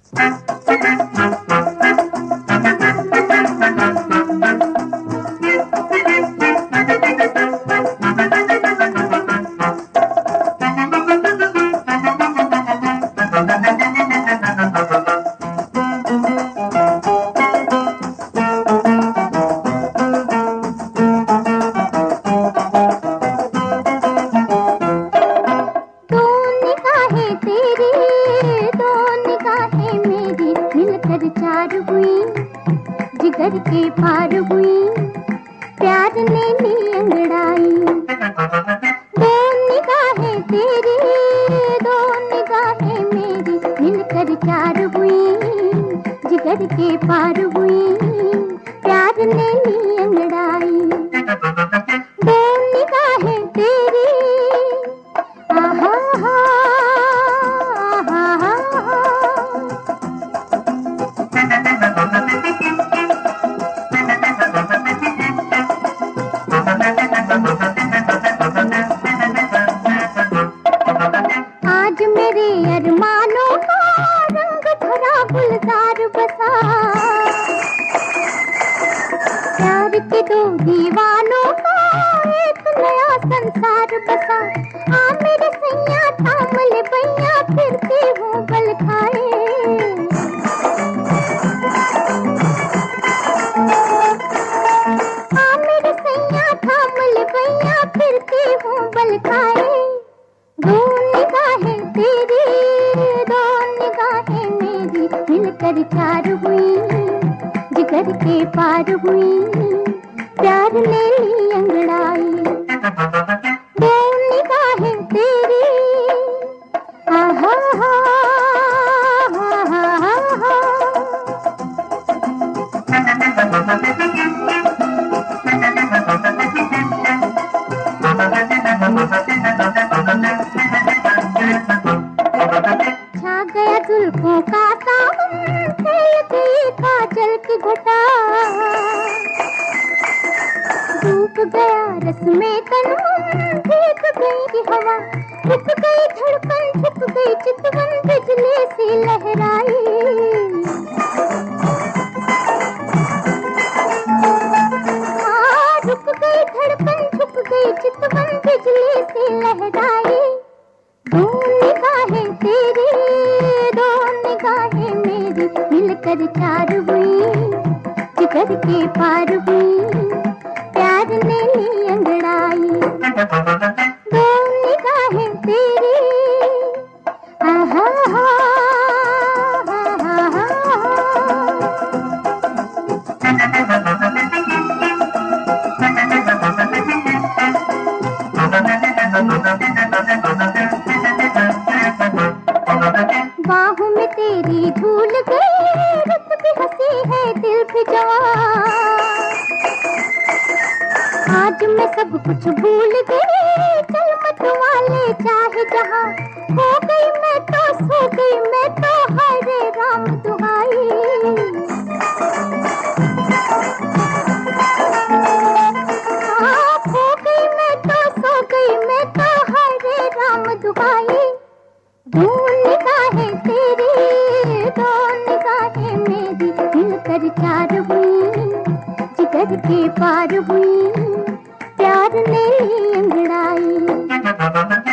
चार हुई जिगर के पार हुई, प्यार ने ली अंगड़ाई। दो निगाहें तेरी दो निगाहें मेरी मिलकर चार हुई, जिगर के पार हुई, प्यार ने ली अंगड़ाई। दो निगाहें तेरी आहा हा आज मेरे अरमानों का रंग भरा गुलजार बसा, प्यार के दो दीवानों का एक नया संसार बसा। आ मेरे सैया थाम ले बैया फिरती हूँ बल खाए। आ मेरे सैया थाम ले बैया फिरती हूँ बल खाए। दो निगाहें तेरी दो निगाहें मेरी मिलकर चार हुई, जिगर के पार हुई, प्यार ने ली अंगड़ाई। दो निगाहें तेरी आहा हा छा गया जुल्फों का सावन, फैल गई काजल की घटा, डूब गया रस में तन मन, भीग गई हवा, रुक गई धड़कन, झुक गई चितवन, बिजली सी लहराई। रुक गई धड़कन, झुक गई चितवन, बिजली सी लहराई। दो निगाहें तेरी दो निगाहें मेरी मिलकर चार हुई, जिगर के पार हुई, प्यार ने ली अंगड़ाई। दो निगाहें तेरी आहा हा बाहों में तेरी भूल गई, रुत भी हंसी है दिल भी जवां। आज मैं सब कुछ भूल गई, चल मत वाले चाहे जहां। हो गई मैं तो सो गई मैं तो, हरे राम दुहाई। हो गई मैं तो सो गई मैं तो, हरे राम दुहाई। दो निगाहें तेरी दो निगाहें मेरी मिलकर चार हुई, जिगर के पार हुई, प्यार ने ली अंगड़ाई।